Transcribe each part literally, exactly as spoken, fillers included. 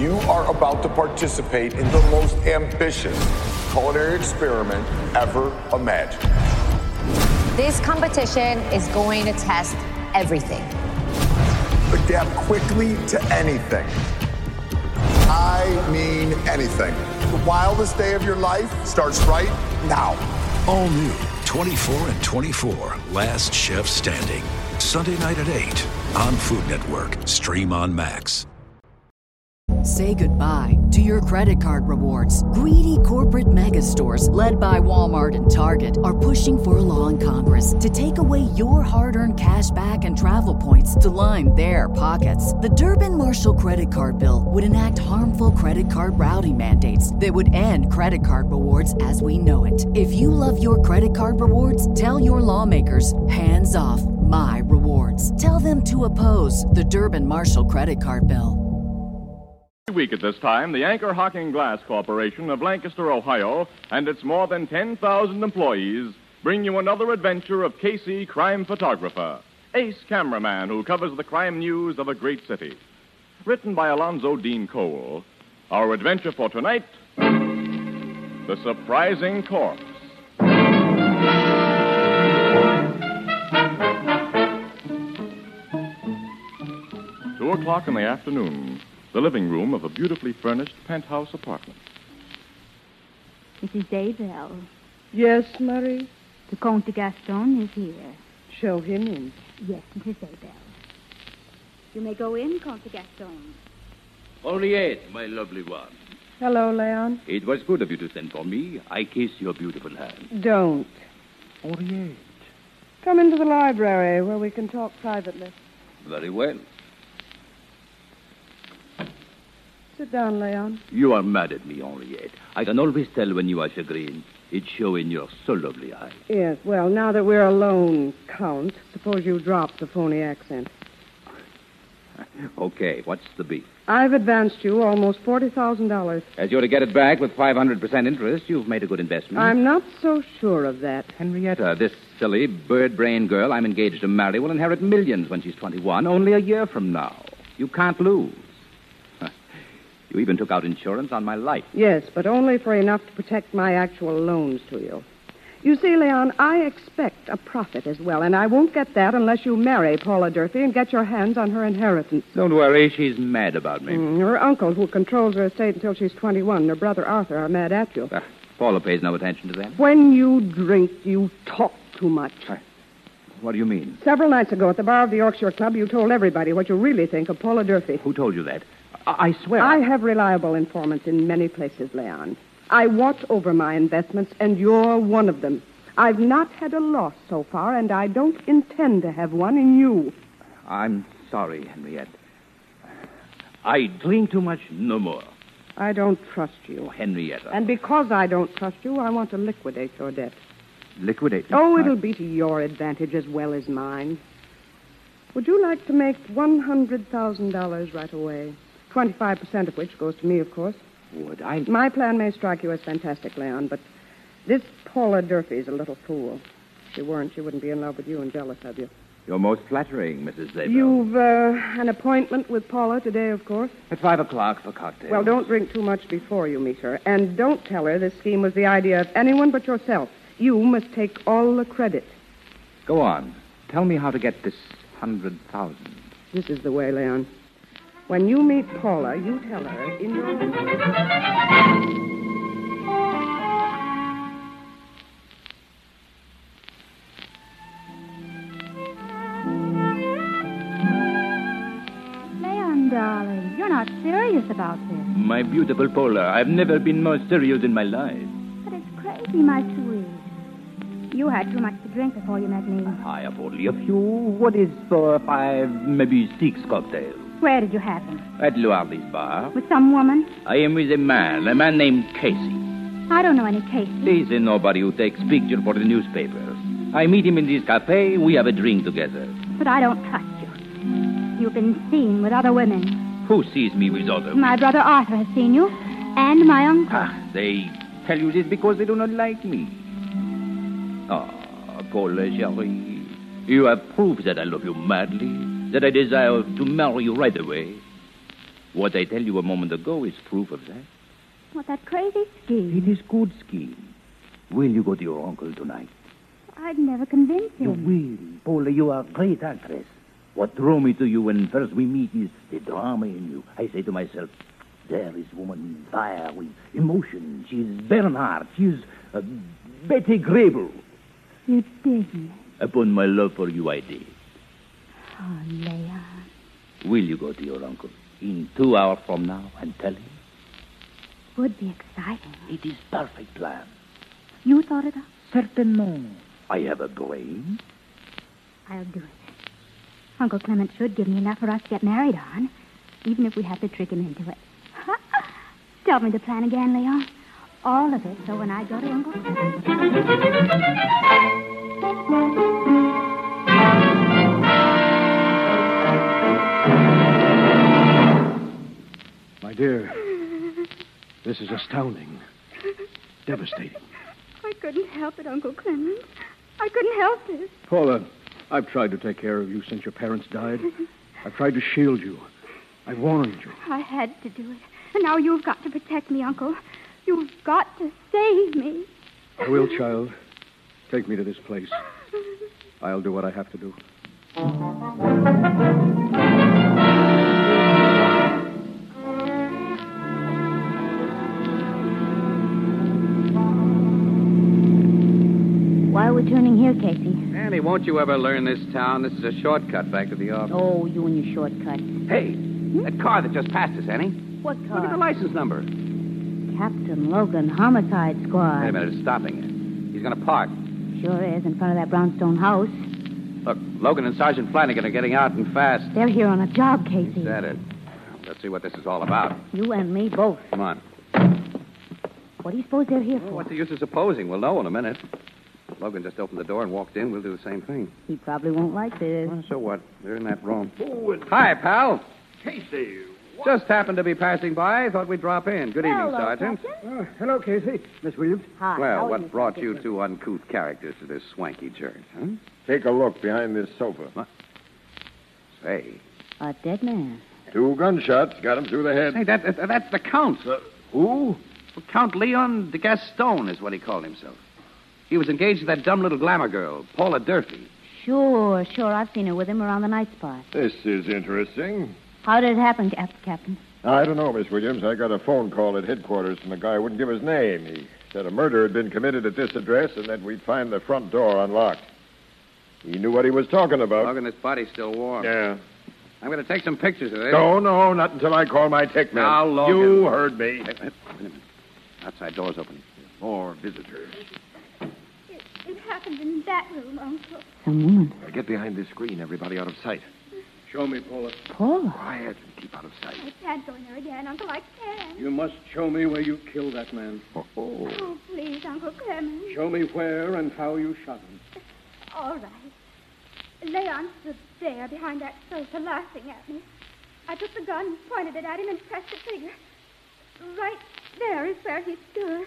You are about to participate in the most ambitious culinary experiment ever imagined. This competition is going to test everything. Adapt quickly to anything. I mean anything. The wildest day of your life starts right now. All new twenty-four and twenty-four, Last Chef Standing. Sunday night at eight on Food Network. Stream on Max. Say goodbye to your credit card rewards. Greedy corporate mega stores, led by Walmart and Target, are pushing for a law in Congress to take away your hard-earned cash back and travel points to line their pockets. The Durbin-Marshall credit card bill would enact harmful credit card routing mandates that would end credit card rewards as we know it. If you love your credit card rewards, tell your lawmakers, hands off my rewards. Tell them to oppose the Durbin-Marshall credit card bill. Every week at this time, the Anchor Hocking Glass Corporation of Lancaster, Ohio, and its more than ten thousand employees bring you another adventure of Casey, crime photographer, ace cameraman who covers the crime news of a great city. Written by Alonzo Dean Cole. Our adventure for tonight, The Surprising Corpse. Two o'clock in the afternoon. The living room of a beautifully furnished penthouse apartment. Missus Daybell. Yes, Marie? The Comte Gaston is here. Show him in. Yes, Missus Daybell. You may go in, Comte Gaston. Henriette, my lovely one. Hello, Leon. It was good of you to send for me. I kiss your beautiful hand. Don't. Henriette. Come into the library where we can talk privately. Very well. Sit down, Leon. You are mad at me, Henriette. I can always tell when you are chagrined. It shows in your so lovely eyes. Yes, well, now that we're alone, Count, suppose you drop the phony accent. Okay, what's the beef? I've advanced you almost forty thousand dollars. As you're to get it back with five hundred percent interest, you've made a good investment. I'm not so sure of that. Henrietta, this silly, bird-brained girl I'm engaged to marry will inherit millions when she's twenty-one, only a year from now. You can't lose. You even took out insurance on my life. Yes, but only for enough to protect my actual loans to you. You see, Leon, I expect a profit as well, and I won't get that unless you marry Paula Durfee and get your hands on her inheritance. Don't worry, she's mad about me. Mm, her uncle, who controls her estate until she's twenty-one, and her brother Arthur are mad at you. Uh, Paula pays no attention to them. When you drink, you talk too much. Uh, what do you mean? Several nights ago at the bar of the Yorkshire Club, you told everybody what you really think of Paula Durfee. Who told you that? I swear. I have reliable informants in many places, Leon. I watch over my investments, and you're one of them. I've not had a loss so far, and I don't intend to have one in you. I'm sorry, Henriette. I drink too much, no more. I don't trust you. Oh, Henrietta. And because I don't trust you, I want to liquidate your debt. Liquidate? Oh, it'll be to your advantage as well as mine. Would you like to make one hundred thousand dollars right away? twenty-five percent of which goes to me, of course. Would I? My plan may strike you as fantastic, Leon, but this Paula Durfee's a little fool. If she weren't, she wouldn't be in love with you and jealous of you. You're most flattering, Missus Zabel. You've uh, an appointment with Paula today, of course? At five o'clock for cocktails. Well, don't drink too much before you meet her. And don't tell her this scheme was the idea of anyone but yourself. You must take all the credit. Go on. Tell me how to get this hundred thousand. This is the way, Leon. When you meet Paula, you tell her in your... Leon, darling, you're not serious about this. My beautiful Paula, I've never been more serious in my life. But it's crazy, my sweet. You had too much to drink before you met me. I have only a few. What is for five, maybe six cocktails? Where did you have them? At Luardi's bar. With some woman? I am with a man, a man named Casey. I don't know any Casey. He's a nobody who takes pictures for the newspapers. I meet him in this cafe. We have a drink together. But I don't trust you. You've been seen with other women. Who sees me with other women? My brother Arthur has seen you, and my uncle. Ah, they tell you this because they do not like me. Ah, Paula, chérie, you have proved that I love you madly, that I desire to marry you right away. What I tell you a moment ago is proof of that. What, that crazy scheme? It is good scheme. Will you go to your uncle tonight? I'd never convince him. You will. Paula, you are a great actress. What drew me to you when first we meet is the drama in you. I say to myself, there is woman fire with emotion. She is Bernhardt. She is uh, Betty Grable. You didn't. Upon my love for you, I did. Oh, Leon. Will you go to your uncle in two hours from now and tell him? Would be exciting. It is perfect plan. You thought it up? Certainement. I have a brain. I'll do it. Uncle Clement should give me enough for us to get married on, even if we have to trick him into it. Tell me the plan again, Leon. All of it, so when I go to Uncle Clement... My dear, this is astounding. Devastating. I couldn't help it, Uncle Clement. I couldn't help it. Paula, I've tried to take care of you since your parents died. I've tried to shield you. I warned you. I had to do it. And now you've got to protect me, Uncle. You've got to save me. I will, child. Take me to this place. I'll do what I have to do. Why are we turning here, Casey? Annie, won't you ever learn this town? This is a shortcut back to the office. Oh, you and your shortcut. Hey, that car that just passed us, Annie. What car? Look at the license number. Captain Logan, Homicide Squad. Wait a minute, it's stopping it. He's going to park. Sure is, in front of that brownstone house. Look, Logan and Sergeant Flanagan are getting out and fast. They're here on a job, Casey. Is that it? Let's see what this is all about. You and me both. Come on. What do you suppose they're here for? Well, what's the use of supposing? We'll know in a minute. Logan just opened the door and walked in. We'll do the same thing. He probably won't like this. Well, so what? They're in that room. Oh, Hi, pal. Casey. What? Just happened to be passing by. Thought we'd drop in. Good evening, Hello, Sergeant. Uh, hello, Casey. Miss Williams. Hi. Well, how are what you, brought Sergeant? you two uncouth characters to this swanky joint, huh? Take a look behind this sofa. What? Say. A dead man. Two gunshots got him through the head. Hey, that, that that's the Count. Uh, who? Well, Count Leon de Gaston is what he called himself. He was engaged to that dumb little glamour girl, Paula Durfee. Sure, sure. I've seen her with him around the night spot. This is interesting. How did it happen, Cap- Captain? I don't know, Miss Williams. I got a phone call at headquarters from a guy who wouldn't give his name. He said a murder had been committed at this address and that we'd find the front door unlocked. He knew what he was talking about. Logan, this body's still warm. Yeah. I'm going to take some pictures of this. No, no, not until I call my tech man. Now, Logan. You heard me. Hey, hey, wait a minute. Outside door's open. More visitors. It, it happened in that room, Uncle. Some woman. Now get behind this screen, everybody out of sight. Show me, Paula. Paula? Quiet and keep out of sight. I can't go in there again, Uncle. I can't. You must show me where you killed that man. Oh, oh. Oh, please, Uncle Clement. Show me where and how you shot him. All right. Leon stood there behind that sofa laughing at me. I took the gun, pointed it at him, and pressed the trigger. Right there is where he stood.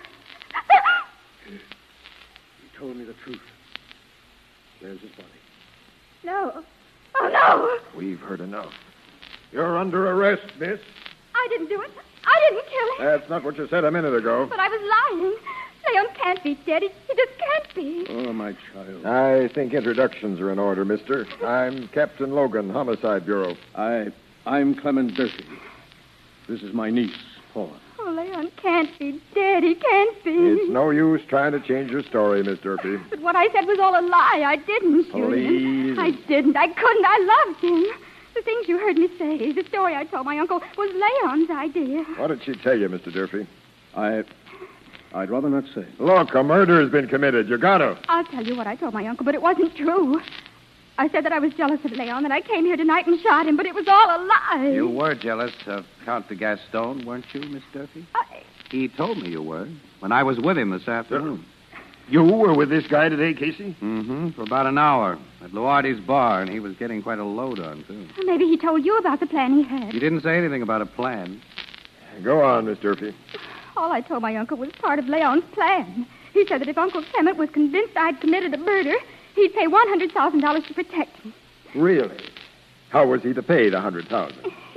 You told me the truth. There's his body. No. Oh, no! We've heard enough. You're under arrest, miss. I didn't do it. I didn't kill him. That's not what you said a minute ago. But I was lying. Leon can't be dead. He, he just can't be. Oh, my child. I think introductions are in order, mister. I'm Captain Logan, Homicide Bureau. I, I'm Clement Durfee. This is my niece, Paula. Oh, Leon can't be dead. He can't be. It's no use trying to change your story, Miss Durfee. But what I said was all a lie. I didn't shoot Please. him. I didn't. I couldn't. I loved him. The things you heard me say, the story I told my uncle, was Leon's idea. What did she tell you, Mister Durfee? I... I'd rather not say. Look, a murder has been committed. You got to. I'll tell you what I told my uncle, but it wasn't true. I said that I was jealous of Leon, that I came here tonight and shot him, but it was all a lie. You were jealous of Count de Gaston, weren't you, Miss Durfee? I... He told me you were when I was with him this afternoon. You were with this guy today, Casey? Mm-hmm. For about an hour at Luardi's bar, and he was getting quite a load on, too. Maybe he told you about the plan he had. He didn't say anything about a plan. Go on, Miss Durfee. All I told my uncle was part of Leon's plan. He said that if Uncle Clement was convinced I'd committed a murder, he'd pay one hundred thousand dollars to protect me. Really? How was he to pay the one hundred thousand dollars? He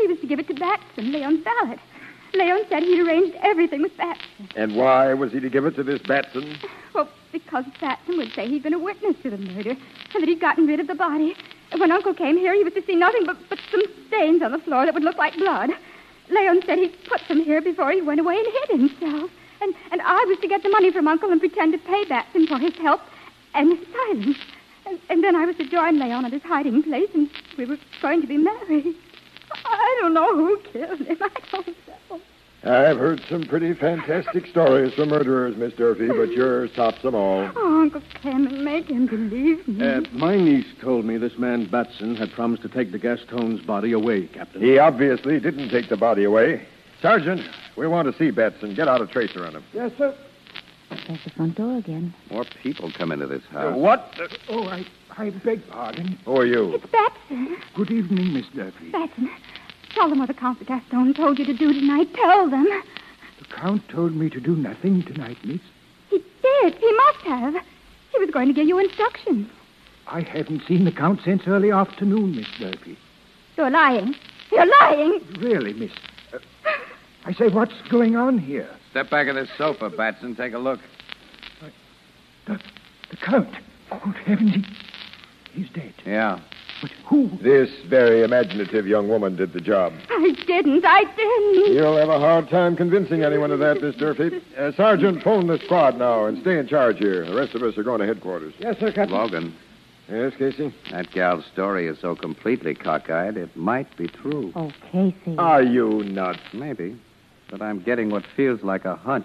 was to give it to Batson, Leon's valet. Leon said he'd arranged everything with Batson. And why was he to give it to this Batson? Well, because Batson would say he'd been a witness to the murder and that he'd gotten rid of the body. And when Uncle came here, he was to see nothing but, but some stains on the floor that would look like blood. Leon said he'd put them here before he went away and hid himself. And, and I was to get the money from Uncle and pretend to pay Batson for his help and his silence. And, and then I was to join Leon at his hiding place, and we were going to be married. I don't know who killed him. I don't know. I've heard some pretty fantastic stories from murderers, Miss Durfee, but yours tops them all. Oh, Uncle Clement, make him believe me. Uh, my niece told me this man Batson had promised to take the Gaston's body away, Captain. He obviously didn't take the body away. Sergeant, we want to see Batson. Get out a tracer on him. Yes, sir. There's the front door again. More people come into this house. Uh, what? Uh, oh, I, I beg pardon. Who are you? It's Batson. Good evening, Miss Durfee. Batson, tell them what the Count de Gaston told you to do tonight. Tell them. The Count told me to do nothing tonight, miss. He did. He must have. He was going to give you instructions. I haven't seen the Count since early afternoon, Miss Durfee. You're lying. You're lying. Really, miss. Uh, I say, what's going on here? Step back of this sofa, Batson. Take a look. The, the Count. Good heavens, he, he's dead. Yeah. But who? This very imaginative young woman did the job. I didn't. I didn't. You'll have a hard time convincing anyone of that, Miss Durfee. Uh, Sergeant, phone the squad now and stay in charge here. The rest of us are going to headquarters. Yes, sir, Captain. Logan. Yes, Casey? That gal's story is so completely cockeyed, it might be true. Oh, Casey. Are you nuts? Maybe. But I'm getting what feels like a hunch.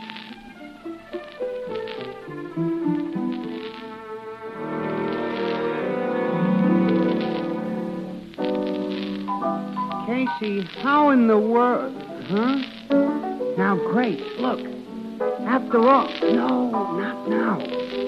Casey, how in the world... Huh? Now, Grace, look. After all... No, not now.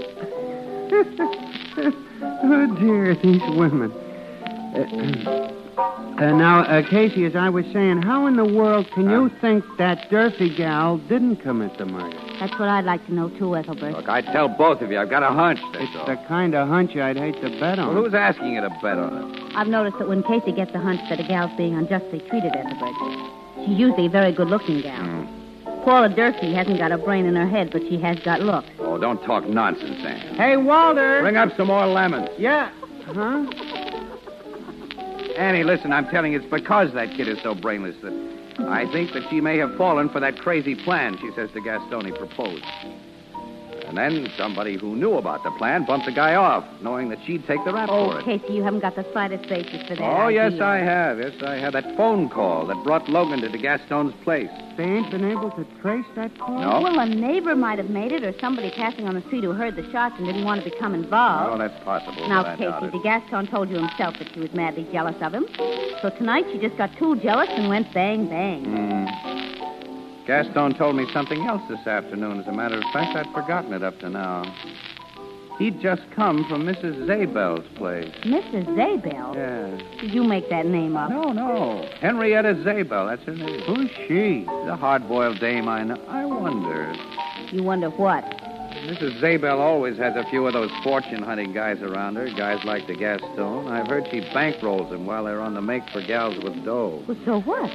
Oh, dear, these women. Uh, uh, now, uh, Casey, as I was saying, how in the world can you uh, think that Durfee gal didn't commit the murder? That's what I'd like to know, too, Ethelbert. Look, I tell both of you, I've got a hunch, that's It's all. the kind of hunch I'd hate to bet on. Well, who's asking you to bet on it? I've noticed that when Casey gets a hunch that a gal's being unjustly treated, Ethelbert, she's usually a very good-looking gal. Mm. Paula Durfee hasn't got a brain in her head, but she has got looks. Oh, don't talk nonsense, Anne. Hey, Walter! Bring up some more lemons. Yeah. Huh? Annie, listen, I'm telling you, it's because that kid is so brainless that I think that she may have fallen for that crazy plan she says to Gastoni proposed. And then somebody who knew about the plan bumped the guy off, knowing that she'd take the rap oh, for it. Casey, you haven't got the slightest basis for that. Oh, idea. yes, I have. Yes, I have. That phone call that brought Logan to de Gaston's place. They ain't been able to trace that call? No. Well, a neighbor might have made it, or somebody passing on the street who heard the shots and didn't want to become involved. Oh, that's possible. Now, but I doubt Casey, it. de Gaston told you himself that she was madly jealous of him. So tonight she just got too jealous and went bang, bang. Mm. Gaston told me something else this afternoon. As a matter of fact, I'd forgotten it up to now. He'd just come from Missus Zabel's place. Missus Zabel? Yeah. Did you make that name up? No, no. Henrietta Zabel, that's her name. Who's she? The hard-boiled dame I know. I wonder. You wonder what? Missus Zabel always has a few of those fortune-hunting guys around her, guys like the Gaston. I've heard she bankrolls them while they're on the make for gals with dough. Well, so what?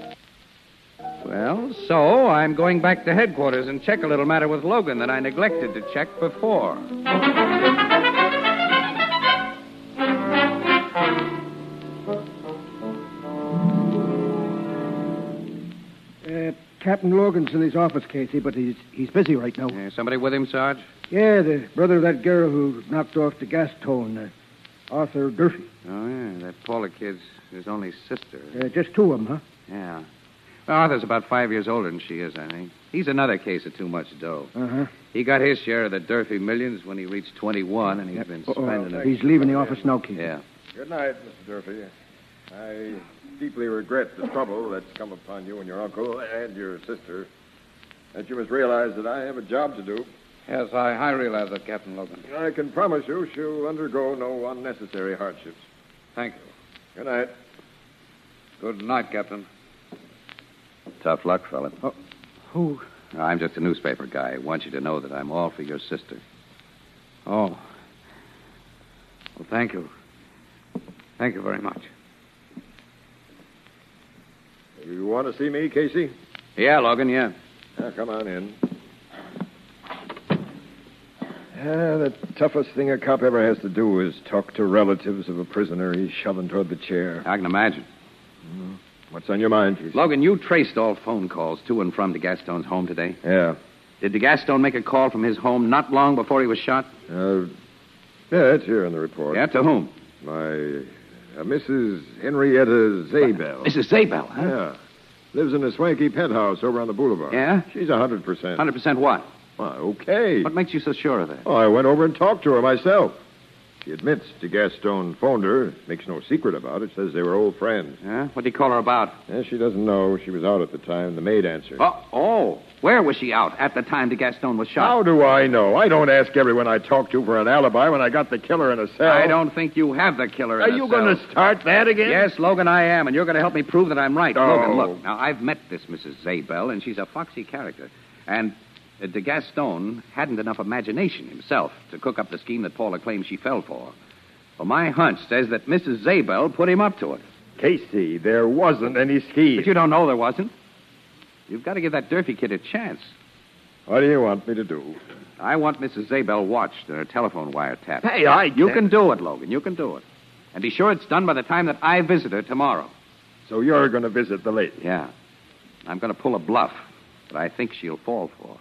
Well, so I'm going back to headquarters and check a little matter with Logan that I neglected to check before. Uh, Captain Logan's in his office, Casey, but he's he's busy right now. Uh, somebody with him, Sarge? Yeah, the brother of that girl who knocked off the Gaston, uh, Arthur Durfee. Oh, yeah, that Paula kid's his only sister. Uh, just two of them, huh? Yeah. Well, Arthur's about five years older than she is, I think. He's another case of too much dough. Uh-huh. He got his share of the Durfee millions when he reached twenty-one, and he's been spending uh, it. He's leaving the office now, Casey. Yeah. Good night, Mister Durfee. I deeply regret the trouble that's come upon you and your uncle and your sister. That you must realize that I have a job to do. Yes, I, I realize that, Captain Logan. I can promise you she'll undergo no unnecessary hardships. Thank you. Good night. Good night, Captain. Tough luck, fella. Oh, who? I'm just a newspaper guy. I want you to know that I'm all for your sister. Oh. Well, thank you. Thank you very much. You want to see me, Casey? Yeah, Logan, yeah. Yeah, come on in. Yeah, the toughest thing a cop ever has to do is talk to relatives of a prisoner he's shoving toward the chair. I can imagine. Mm. What's on your mind, Casey? Logan, you traced all phone calls to and from DeGaston's home today? Yeah. Did DeGaston make a call from his home not long before he was shot? Uh, yeah, it's here in the report. Yeah, to whom? My uh, Missus Henrietta Zabel. Missus Zabel, huh? Yeah. Lives in a swanky penthouse over on the boulevard. Yeah? She's a hundred percent. one hundred percent what? Well, okay. What makes you so sure of that? Oh, I went over and talked to her myself. She admits DeGaston phoned her. Makes no secret about it. Says they were old friends. Yeah? What did he call her about? Yeah, she doesn't know. She was out at the time. The maid answered. Oh, oh. Where was she out at the time DeGaston was shot? How do I know? I don't ask everyone I talk to for an alibi when I got the killer in a cell. I don't think you have the killer in Are a you cell. going to start that again? Yes, Logan, I am, and you're going to help me prove that I'm right. Oh. Logan, look. Now, I've met this Missus Zabel, and she's a foxy character. And uh, DeGaston hadn't enough imagination himself to cook up the scheme that Paula claims she fell for. Well, my hunch says that Missus Zabel put him up to it. Casey, there wasn't any scheme. But you don't know there wasn't. You've got to give that Durfee kid a chance. What do you want me to do? I want Missus Zabel watched and her telephone wiretapped. Hey, I You can't- can do it, Logan. You can do it. And be sure it's done by the time that I visit her tomorrow. So you're going to visit the lady? Yeah. I'm going to pull a bluff that I think she'll fall for.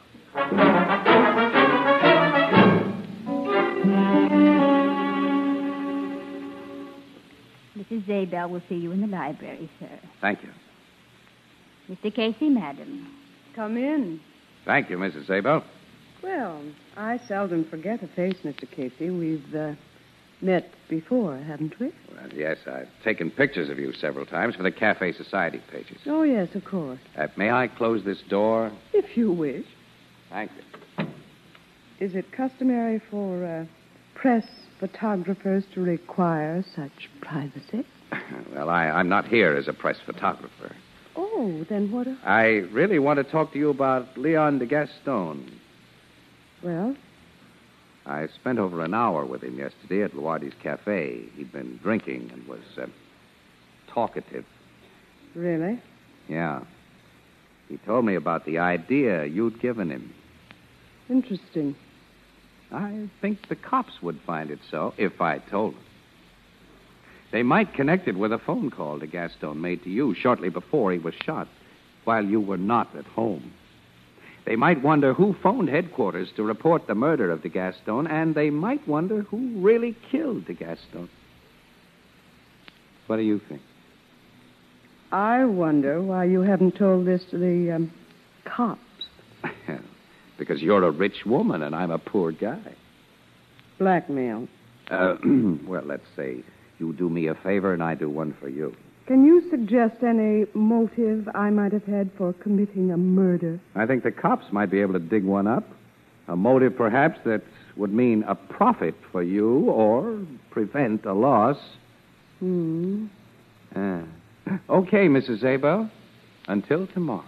Missus Zabel will see you in the library, sir. Thank you. Mister Casey, madam. Come in. Thank you, Missus Zabel. Well, I seldom forget a face, Mister Casey. We've uh, met before, haven't we? Well, yes, I've taken pictures of you several times for the Cafe Society pages. Oh, yes, of course. Uh, may I close this door? If you wish. Thank you. Is it customary for uh, press photographers to require such privacy? Well, I, I'm not here as a press photographer. Oh, then what a... I really want to talk to you about Leon DeGaston. Well? I spent over an hour with him yesterday at Luardi's Cafe. He'd been drinking and was uh, talkative. Really? Yeah. He told me about the idea you'd given him. Interesting. I think the cops would find it so if I told them. They might connect it with a phone call DeGaston made to you shortly before he was shot, while you were not at home. They might wonder who phoned headquarters to report the murder of DeGaston, and they might wonder who really killed DeGaston. What do you think? I wonder why you haven't told this to the um, cops. Because you're a rich woman and I'm a poor guy. Blackmail. Uh, well, let's say you do me a favor and I do one for you. Can you suggest any motive I might have had for committing a murder? I think the cops might be able to dig one up. A motive, perhaps, that would mean a profit for you or prevent a loss. Hmm. Ah. Okay, Missus Zabel. Until tomorrow.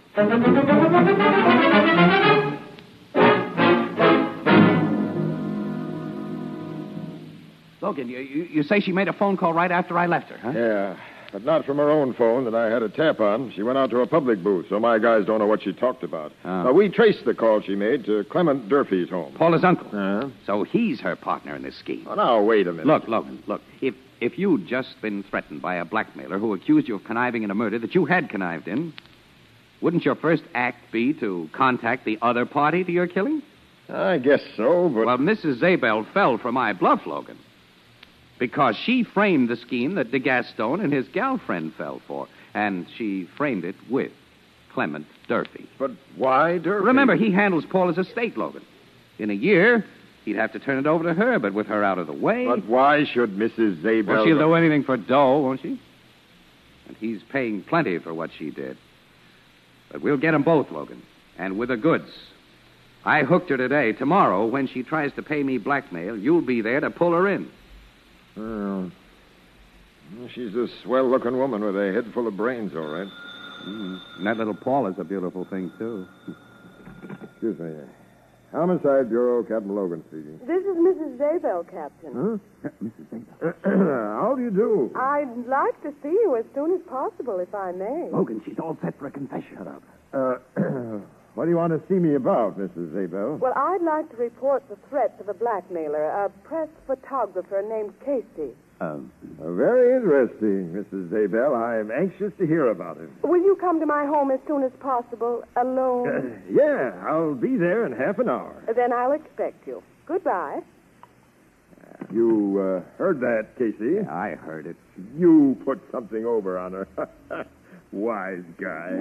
Logan, you, you, you say she made a phone call right after I left her, huh? Yeah, but not from her own phone that I had a tap on. She went out to a public booth, so my guys don't know what she talked about. Oh. Now, we traced the call she made to Clement Durfee's home. Paula's uncle. Uh-huh. So he's her partner in this scheme. Oh, now, wait a minute. Look, Logan, look. If if you'd just been threatened by a blackmailer who accused you of conniving in a murder that you had connived in, wouldn't your first act be to contact the other party to your killing? I guess so, but... Well, Missus Zabel fell for my bluff, Logan. Because she framed the scheme that DeGaston and his gal friend fell for. And she framed it with Clement Durfee. But why Durfee? Remember, he handles Paula's estate, Logan. In a year, he'd have to turn it over to her, but with her out of the way... But why should Missus Zabel... Well, she'll do anything for dough, won't she? And he's paying plenty for what she did. But we'll get them both, Logan. And with the goods. I hooked her today. Tomorrow, when she tries to pay me blackmail, you'll be there to pull her in. Oh. Well, she's a swell-looking woman with a head full of brains, all right. Mm. And that little Paula's a beautiful thing, too. Excuse me. Homicide Bureau, Captain Logan speaking. This is Missus Zabel, Captain. Huh? Missus Zabel. How do you do? I'd like to see you as soon as possible, if I may. Logan, she's all set for a confession. Shut up. Uh, what do you want to see me about, Missus Zabel? Well, I'd like to report the threats of a blackmailer, a press photographer named Casey. Um, uh, very interesting, Missus Zabel. I'm anxious to hear about him. Will you come to my home as soon as possible, alone? Uh, yeah, I'll be there in half an hour. Then I'll expect you. Goodbye. You uh, heard that, Casey? Yeah, I heard it. You put something over on her. Wise guy.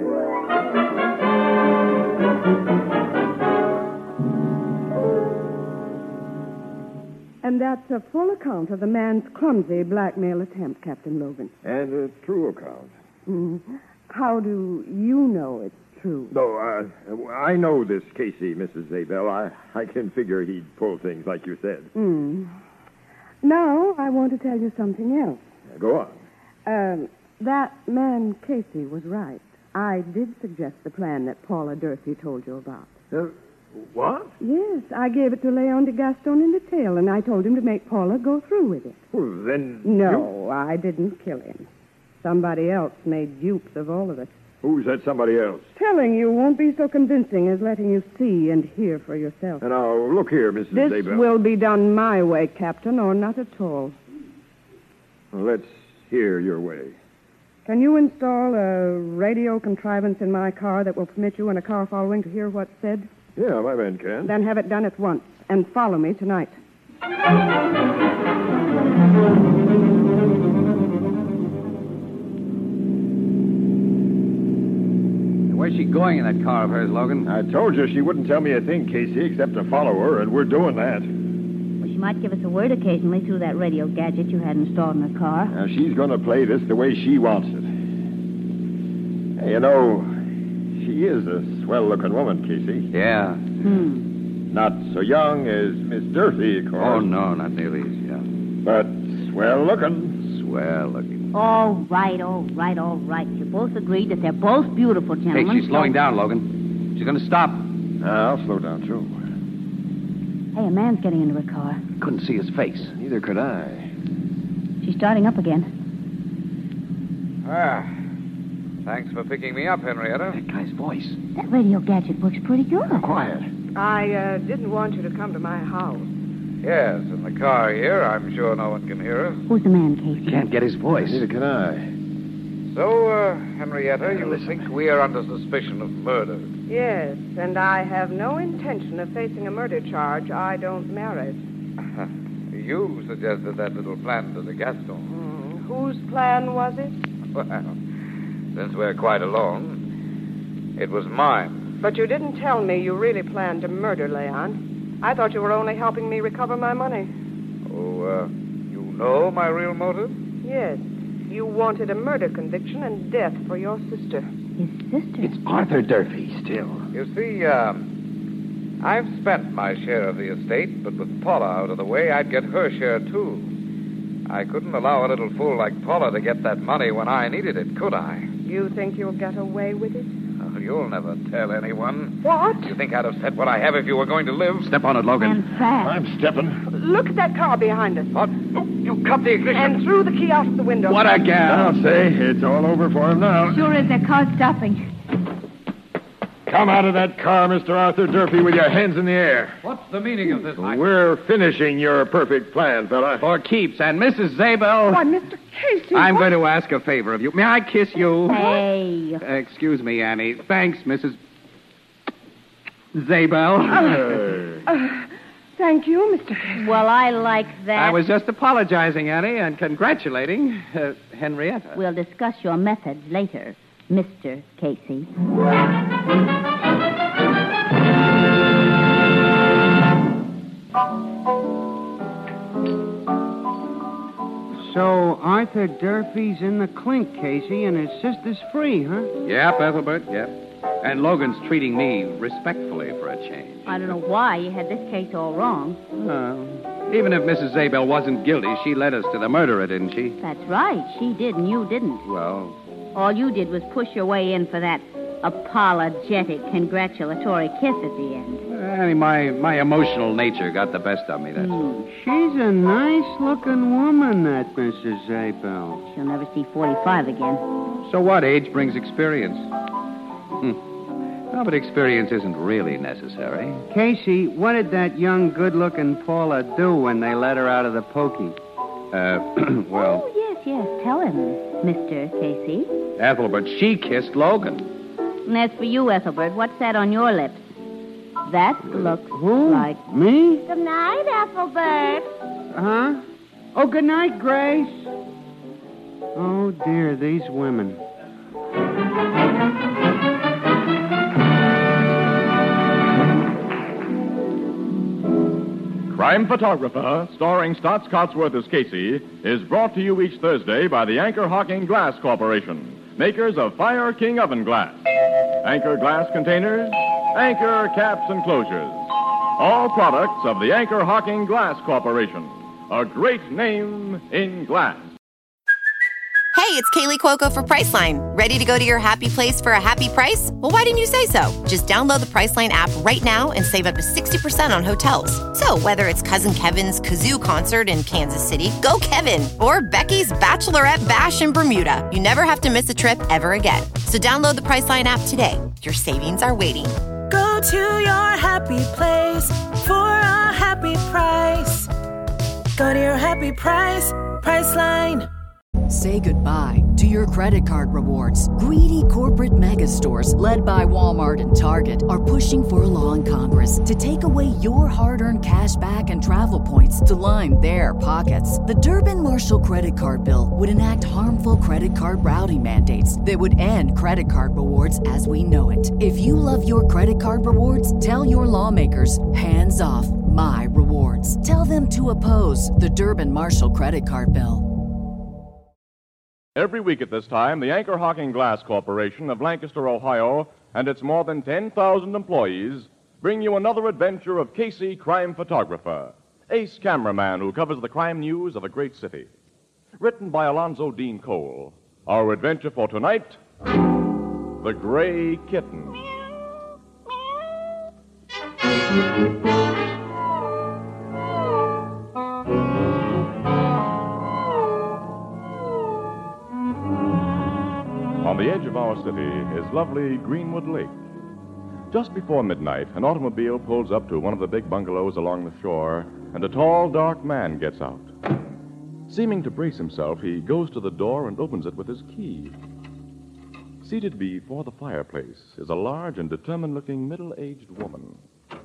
And that's a full account of the man's clumsy blackmail attempt, Captain Logan. And a true account. Mm. How do you know it's true? No, uh, I know this Casey, Missus Zabel. I, I can figure he'd pull things like you said. Mm. Now, I want to tell you something else. Yeah, go on. Um, that man Casey was right. I did suggest the plan that Paula Durfee told you about. Uh, what? Yes, I gave it to Leon de Gaston in detail, and I told him to make Paula go through with it. Well, then... No, you... I didn't kill him. Somebody else made dupes of all of us. Who's that somebody else? Telling you won't be so convincing as letting you see and hear for yourself. And now, look here, Missus This Zabel. will be done my way, Captain, or not at all. Well, let's hear your way. Can you install a radio contrivance in my car that will permit you and a car following to hear what's said? Yeah, my man can. Then have it done at once, and follow me tonight. Where's she going in that car of hers, Logan? I told you she wouldn't tell me a thing, Casey, except to follow her, and we're doing that. Well, she might give us a word occasionally through that radio gadget you had installed in her car. Now, she's going to play this the way she wants it. Hey, you know, she is a swell-looking woman, Casey. Yeah. Hmm. Not so young as Miss Durfee, of course. Oh, no, not nearly as young. But swell-looking. Swell-looking. All right, all right, all right. You both agreed that they're both beautiful Hey, gentlemen. she's slowing so... down, Logan. She's going to stop. Now, I'll slow down, too. Hey, a man's getting into her car. Couldn't see his face. Neither could I. She's starting up again. Ah. Thanks for picking me up, Henrietta. That guy's voice. That radio gadget works pretty good. Quiet. I uh, didn't want you to come to my house. Yes, in the car here. I'm sure no one can hear us. Who's the man, Casey? Can't get his voice. Neither can I. So, uh, Henrietta, you think we are under suspicion of murder? Yes, and I have no intention of facing a murder charge I don't merit. You suggested that little plan to the Gaston. Mm, whose plan was it? Well, since we're quite alone, it was mine. But you didn't tell me you really planned to murder Leon. I thought you were only helping me recover my money. Oh, uh, you know my real motive? Yes. You wanted a murder conviction and death for your sister. His sister? It's Arthur Durfee still. You see, um, I've spent my share of the estate, but with Paula out of the way, I'd get her share, too. I couldn't allow a little fool like Paula to get that money when I needed it, could I? You think you'll get away with it? Oh, you'll never tell anyone. What? You think I'd have said what I have if you were going to live? Step on it, Logan. And fast. I'm stepping. Look at that car behind us. What? Oh, you cut the ignition. And threw the key out of the window. What a gal. I'll say it's all over for him now. Sure is. Their car's stopping. Come out of that car, Mister Arthur Durfee, with your hands in the air. What's the meaning of this? We're finishing your perfect plan, fella. For keeps. And Missus Zabel... Why, Mister Casey... I'm what? going to ask a favor of you. May I kiss you? Hey. Uh, excuse me, Annie. Thanks, Missus Zabel. Uh, uh, thank you, Mister Casey. Well, I like that. I was just apologizing, Annie, and congratulating uh, Henrietta. We'll discuss your methods later, Mister Casey. So Arthur Durfee's in the clink, Casey, and his sister's free, huh? Yep, Ethelbert, yep. And Logan's treating me respectfully for a change. I don't know why you had this case all wrong. Well, even if Missus Zabel wasn't guilty, she led us to the murderer, didn't she? That's right. She did, and you didn't. Well... All you did was push your way in for that apologetic, congratulatory kiss at the end. I mean, my, my emotional nature got the best of me, that's all. She's a nice-looking woman, that Missus Abel. She'll never see forty-five again. So what? Age brings experience. Hmm. No, but experience isn't really necessary. Casey, what did that young, good-looking Paula do when they let her out of the pokey? Uh, well... Oh, yes, yes. Tell him, Mister Casey. Ethelbert, she kissed Logan. And as for you, Ethelbert, what's that on your lips? That looks Who? like... Me? Good night, Ethelbert. Huh? Oh, good night, Grace. Oh, dear, these women. Crime Photographer, starring Stotts Cotsworth as Casey, is brought to you each Thursday by the Anchor Hocking Glass Corporation, makers of Fire King Oven Glass. Anchor glass containers, Anchor caps and closures. All products of the Anchor Hocking Glass Corporation, a great name in glass. Hey, it's Kaylee Cuoco for Priceline. Ready to go to your happy place for a happy price? Well, why didn't you say so? Just download the Priceline app right now and save up to sixty percent on hotels. So whether it's Cousin Kevin's Kazoo Concert in Kansas City, go Kevin, or Becky's Bachelorette Bash in Bermuda, you never have to miss a trip ever again. So download the Priceline app today. Your savings are waiting. Go to your happy place for a happy price. Go to your happy price, Priceline. Say goodbye to your credit card rewards. Greedy corporate mega stores, led by Walmart and Target, are pushing for a law in Congress to take away your hard-earned cash back and travel points to line their pockets. The Durbin-Marshall credit card bill would enact harmful credit card routing mandates that would end credit card rewards as we know it. If you love your credit card rewards, tell your lawmakers, hands off my rewards. Tell them to oppose the Durbin-Marshall credit card bill. Every week at this time, the Anchor Hocking Glass Corporation of Lancaster, Ohio, and its more than ten thousand employees bring you another adventure of Casey, crime photographer, ace cameraman who covers the crime news of a great city. Written by Alonzo Dean Cole. Our adventure for tonight, The Gray Kitten. On the edge of our city is lovely Greenwood Lake. Just before midnight, an automobile pulls up to one of the big bungalows along the shore, and a tall, dark man gets out. Seeming to brace himself, he goes to the door and opens it with his key. Seated before the fireplace is a large and determined-looking middle-aged woman.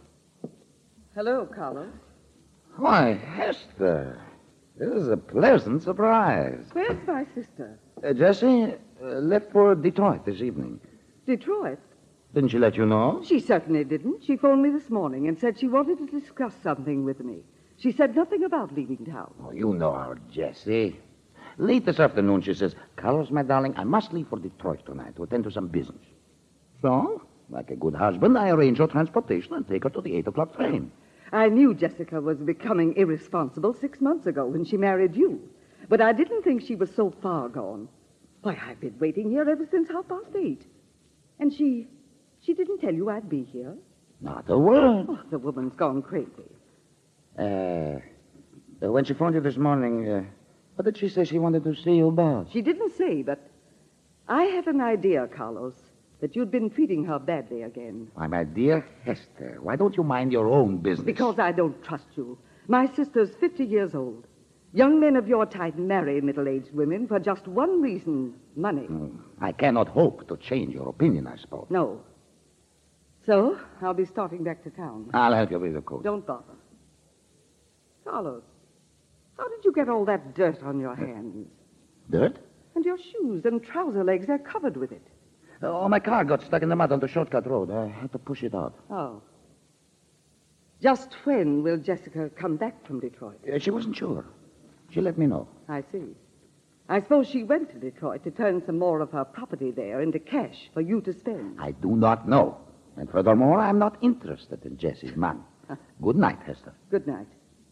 Hello, Carlos. Why, Hester, this is a pleasant surprise. Where's my sister? Uh, Jessie uh, left for Detroit this evening. Detroit? Didn't she let you know? She certainly didn't. She phoned me this morning and said she wanted to discuss something with me. She said nothing about leaving town. Oh, you know our Jessie. Late this afternoon, she says, Carlos, my darling, I must leave for Detroit tonight to attend to some business. So, like a good husband, I arrange her transportation and take her to the eight o'clock train. I knew Jessica was becoming irresponsible six months ago when she married you. But I didn't think she was so far gone. Why, I've been waiting here ever since half past eight. And she... she didn't tell you I'd be here? Not a word. Oh, the woman's gone crazy. Uh, when she phoned you this morning, uh, what did she say she wanted to see you about? She didn't say, but I had an idea, Carlos, that you'd been treating her badly again. Why, my dear Hester, why don't you mind your own business? Because I don't trust you. My sister's fifty years old. Young men of your type marry middle-aged women for just one reason, money. Mm, I cannot hope to change your opinion, I suppose. No. So, I'll be starting back to town. I'll help you with the coat. Don't bother. Carlos, how did you get all that dirt on your hands? Dirt? And your shoes and trouser legs, they're covered with it. Oh, my car got stuck in the mud on the shortcut road. I had to push it out. Oh. Just when will Jessica come back from Detroit? Uh, she wasn't sure. She let me know. I see. I suppose she went to Detroit to turn some more of her property there into cash for you to spend. I do not know. And furthermore, I'm not interested in Jessie's money. Good night, Hester. Good night.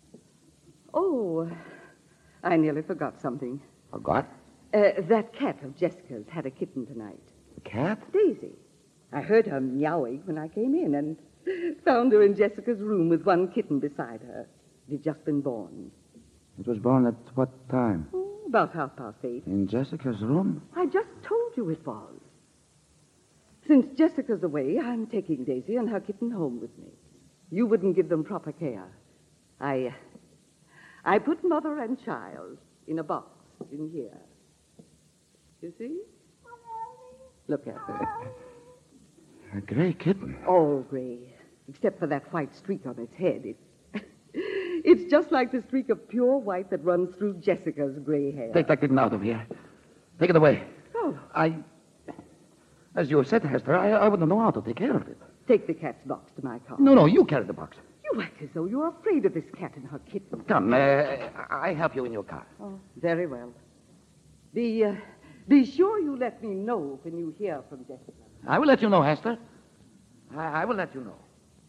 Oh, I nearly forgot something. Forgot? Uh, that cat of Jessica's had a kitten tonight. A cat? Daisy. I heard her meowing when I came in, and Found her in Jessica's room with one kitten beside her. It had just been born. It was born at what time? Oh, about half past eight. In Jessica's room? I just told you it was. Since Jessica's away, I'm taking Daisy and her kitten home with me. You wouldn't give them proper care. I, uh, I put mother and child in a box in here. You see? Look at her. A gray kitten. All gray, except for that white streak on its head. It, it's just like the streak of pure white that runs through Jessica's gray hair. Take that kitten out of here. Take it away. Oh. I... As you said, Hester, I, I wouldn't know how to take care of it. Take the cat's box to my car. No, no, you carry the box. You act as though you're afraid of this cat and her kitten. Come, uh, I help you in your car. Oh, very well. Be, uh, be sure you let me know when you hear from Jessica. I will let you know, Hester. I, I will let you know.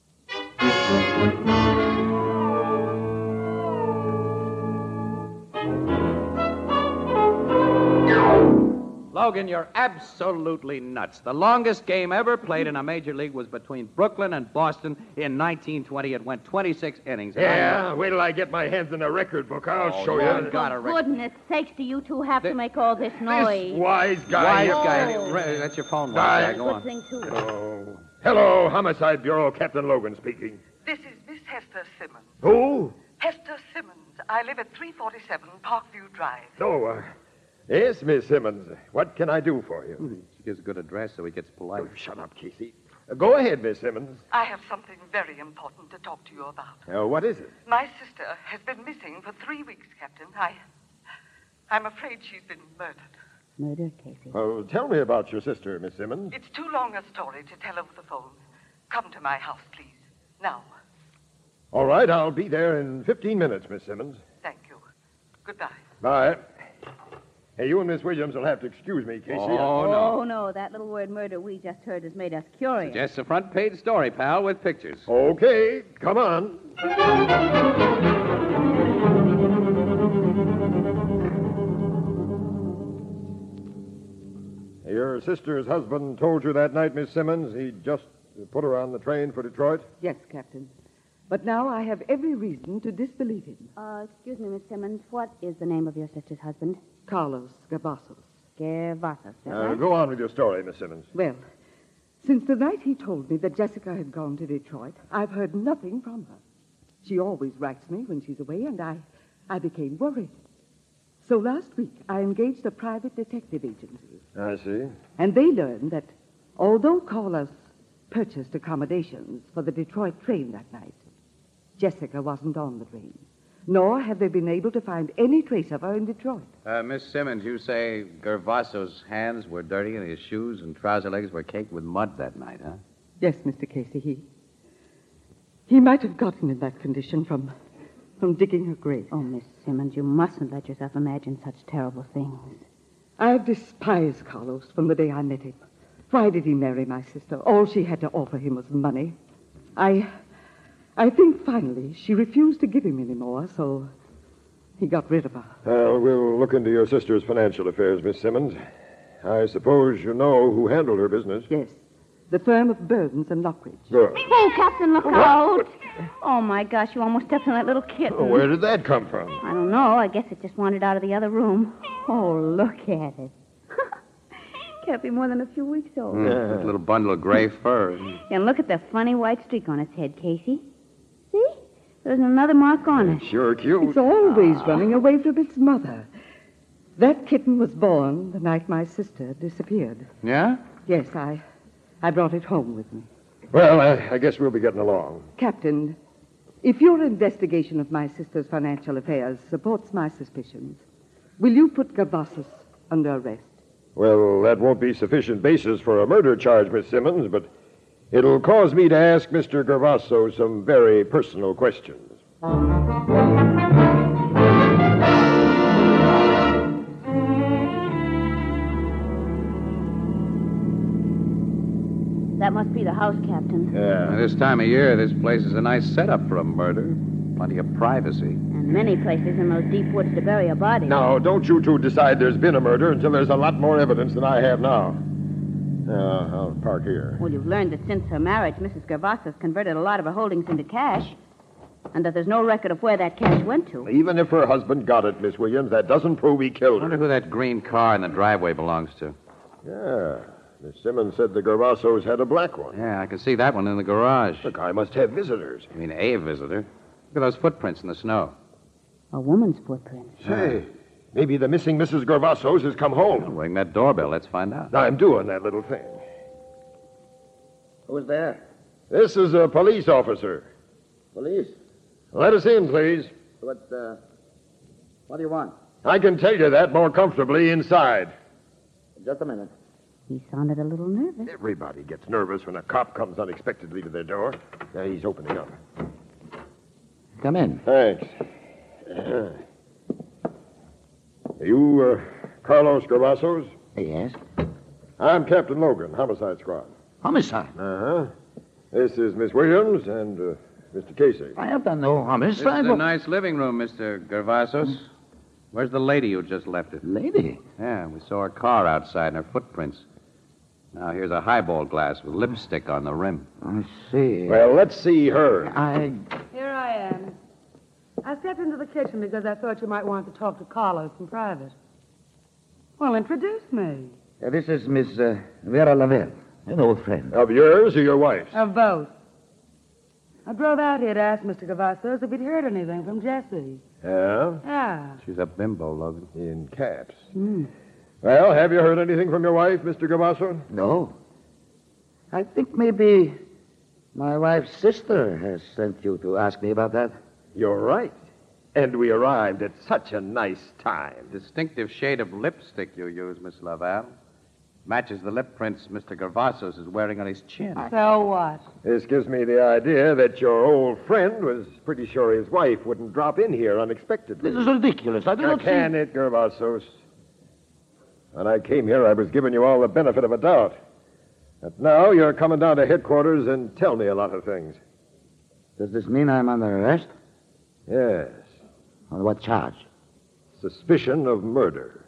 Logan, you're absolutely nuts. The longest game ever played in a major league was between Brooklyn and Boston in nineteen twenty. It went twenty-six innings. Yeah, wait till I get my hands in a record book. I'll Oh, show you you. got a For record. goodness sakes, do you two have to make all this noise? Wise guy. Wise guy. Oh. Re- That's your phone, wise Guy. guy. Go Good on. thing, too. Oh. Hello, Homicide Bureau, Captain Logan speaking. This is Miss Hester Simmons. Who? Hester Simmons. I live at three forty-seven Parkview Drive. Oh, uh, yes, Miss Simmons. What can I do for you? She gives a good address so he gets polite. Oh, shut up, Casey. Uh, go ahead, Miss Simmons. I have something very important to talk to you about. Uh, what is it? My sister has been missing for three weeks, Captain. I... I'm afraid she's been murdered. Murder, Casey. Well, tell me about your sister, Miss Simmons. It's too long a story to tell over the phone. Come to my house, please. Now. All right, I'll be there in fifteen minutes, Miss Simmons. Thank you. Goodbye. Bye. Hey, you and Miss Williams will have to excuse me, Casey. Oh, no. Oh, no. That little word murder we just heard has made us curious. Just a front page story, pal, with pictures. Okay, come on. Your sister's husband told you that night, Miss Simmons, he just put her on the train for Detroit? Yes, Captain. But now I have every reason to disbelieve him. Uh, excuse me, Miss Simmons. What is the name of your sister's husband? Carlos Gavassos. Gavassos, is that Uh, right? go on with your story, Miss Simmons. Well, since the night he told me that Jessica had gone to Detroit, I've heard nothing from her. She always writes me when she's away, and I, I became worried. So last week, I engaged a private detective agency. I see. And they learned that although Carlos purchased accommodations for the Detroit train that night, Jessica wasn't on the train. Nor have they been able to find any trace of her in Detroit. Uh, Miss Simmons, you say Gervaso's hands were dirty and his shoes and trouser legs were caked with mud that night, huh? Yes, Mister Casey, he... He might have gotten in that condition from... from digging her grave. Oh, Miss Simmons, you mustn't let yourself imagine such terrible things. I've despised Carlos from the day I met him. Why did he marry my sister? All she had to offer him was money. I... I think finally she refused to give him any more, so he got rid of her. Well, we'll look into your sister's financial affairs, Miss Simmons. I suppose you know who handled her business. Yes. The firm of Burdens and Lockridge. Good. Oh, Captain, look What? out. Oh, my gosh, you almost stepped on that little kitten. Oh, where did that come from? I don't know. I guess it just wandered out of the other room. Oh, look at it. Can't be more than a few weeks old. Mm, that little bundle of gray fur. And look at the funny white streak on its head, Casey. See? There's another mark on it. Sure cute. It's always running away from its mother. That kitten was born the night my sister disappeared. Yeah? Yes, I... I brought it home with me. Well, I, I guess we'll be getting along. Captain, if your investigation of my sister's financial affairs supports my suspicions, will you put Gavassos under arrest? Well, that won't be sufficient basis for a murder charge, Miss Simmons, but it'll cause me to ask Mister Gervaso some very personal questions. That must be the house, Captain. Yeah. This time of year, this place is a nice setup for a murder. Plenty of privacy. And many places in those deep woods to bury a body. Now, don't you two decide there's been a murder until there's a lot more evidence than I have now. Uh, I'll park here. Well, you've learned that since her marriage, Missus Gervasos converted a lot of her holdings into cash, and that there's no record of where that cash went to. Even if her husband got it, Miss Williams, that doesn't prove he I killed wonder her. who that green car in the driveway belongs to. Yeah. Miss Simmons said the Gervasos had a black one. Yeah, I can see that one in the garage. The guy must have visitors. You mean a visitor? Look at those footprints in the snow. A woman's footprint. Say, maybe the missing Missus Gervasos has come home. Well, ring that doorbell. Let's find out. I'm doing that little thing. Who's there? This is a police officer. Police? Let us in, please. What, uh, what do you want? I can tell you that more comfortably inside. Just a minute. He sounded a little nervous. Everybody gets nervous when a cop comes unexpectedly to their door. Now he's opening up. Come in. Thanks. Uh, you, uh, Carlos Gervasos? Yes. I'm Captain Logan, Homicide Squad. Homicide? Uh-huh. This is Miss Williams and uh, Mister Casey. I have done no homicide. This is a nice living room, Mister Gervasos. Where's the lady who just left it? Lady? Yeah, we saw her car outside and her footprints. Now, here's a highball glass with lipstick on the rim. I see. Well, let's see her. I... Here I am. I stepped into the kitchen because I thought you might want to talk to Carlos in private. Well, introduce me. Uh, this is Miss uh, Vera Lavelle, an old friend. Of yours or your wife's? Of both. I drove out here to ask Mister Gervasos if he'd heard anything from Jessie. Yeah? Yeah. She's a bimbo, Logan. In caps. Hmm. Well, have you heard anything from your wife, Mister Gervaso? No. I think maybe my wife's sister has sent you to ask me about that. You're right. And we arrived at such a nice time. Distinctive shade of lipstick you use, Miss Laval. Matches the lip prints Mister Gervasos is wearing on his chin. So what? This gives me the idea that your old friend was pretty sure his wife wouldn't drop in here unexpectedly. This is ridiculous. I do Now, not can see... it, Gervasos? When I came here, I was giving you all the benefit of a doubt. But now you're coming down to headquarters and tell me a lot of things. Does this mean I'm under arrest? Yes. On what charge? Suspicion of murder.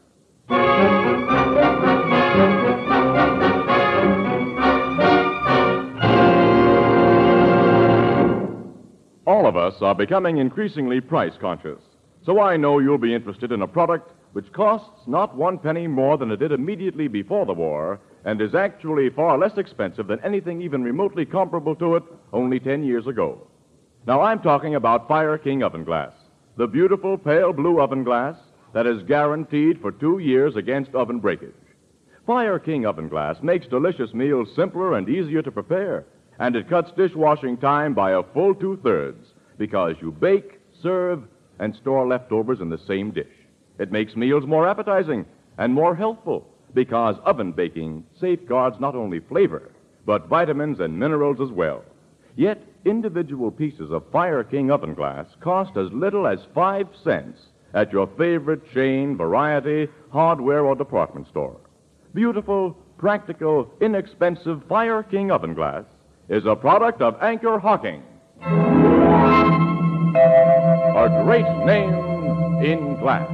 All of us are becoming increasingly price conscious. So I know you'll be interested in a product which costs not one penny more than it did immediately before the war and is actually far less expensive than anything even remotely comparable to it only ten years ago. Now, I'm talking about Fire King oven glass, the beautiful pale blue oven glass that is guaranteed for two years against oven breakage. Fire King oven glass makes delicious meals simpler and easier to prepare, and it cuts dishwashing time by a full two-thirds because you bake, serve, and store leftovers in the same dish. It makes meals more appetizing and more healthful because oven baking safeguards not only flavor, but vitamins and minerals as well. Yet, individual pieces of Fire King oven glass cost as little as five cents at your favorite chain, variety, hardware, or department store. Beautiful, practical, inexpensive Fire King oven glass is a product of Anchor Hocking, a great name in glass.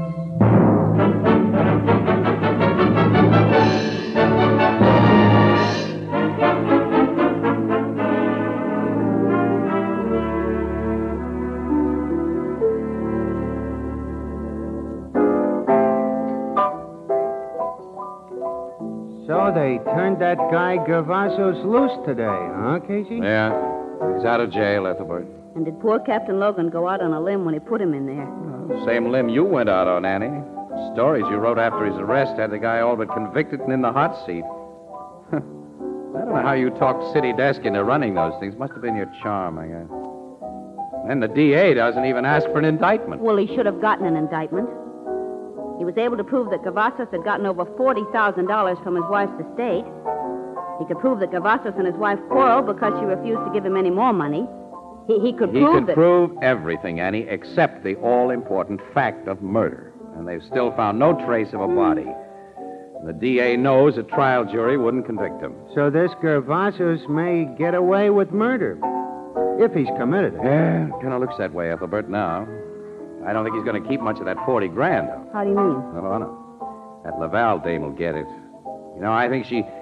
So they turned that guy Gervasos loose today, huh, Casey? Yeah. He's out of jail, Ethelbert. And did poor Captain Logan go out on a limb when he put him in there? Same limb you went out on, Annie. Stories you wrote after his arrest had the guy all but convicted and in the hot seat. I don't know how you talked City Desk into running those things. Must have been your charm, I guess. And the D A doesn't even ask for an indictment. Well, he should have gotten an indictment. He was able to prove that Gervasos had gotten over forty thousand dollars from his wife's estate. He could prove that Gervasos and his wife quarreled because she refused to give him any more money. He, he could he prove could that... prove everything, Annie, except the all-important fact of murder. And they've still found no trace of a body. The D A knows a trial jury wouldn't convict him. So this Gervasos may get away with murder, if he's committed it. Yeah, kind of looks that way, Ethelbert, now. I don't think he's going to keep much of that forty grand, though. How do you mean? Oh, no. That Laval dame will get it. You know, I think she